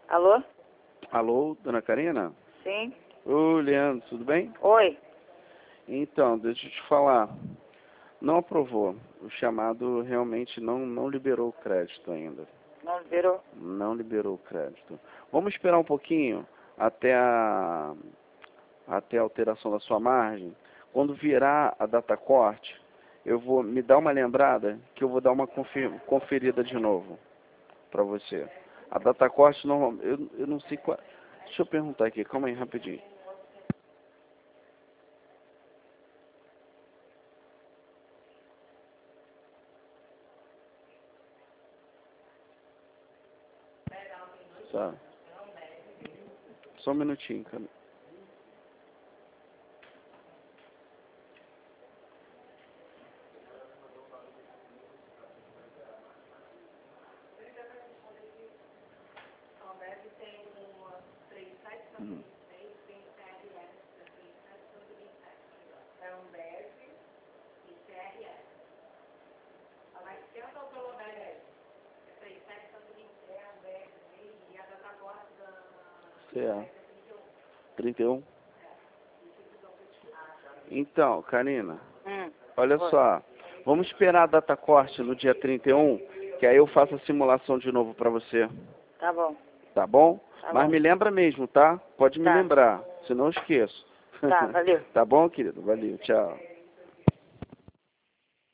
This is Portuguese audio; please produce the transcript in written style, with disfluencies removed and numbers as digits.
Alô? Alô, dona Karina? Sim. Ô, Leandro, tudo bem? Oi. Então, deixa eu te falar. Não aprovou. O chamado realmente não liberou o crédito ainda. Não liberou? Não liberou o crédito. Vamos esperar um pouquinho até a alteração da sua margem. Quando virar a data corte, eu vou me dar uma lembrada que eu vou dar uma conferida de novo para você. A data corte, normal, eu não sei qual... Deixa eu perguntar aqui, calma aí, rapidinho. Tá. Só um minutinho, cara. É. 31. Então, Karina, olha só. Vamos esperar a data corte no dia 31, que aí eu faço a simulação de novo para você. Tá bom. Tá bom? Tá Mas bom. me lembra mesmo, tá? Pode me Tá. lembrar, senão eu esqueço. Tá, valeu. Tá bom, querido? Valeu, tchau.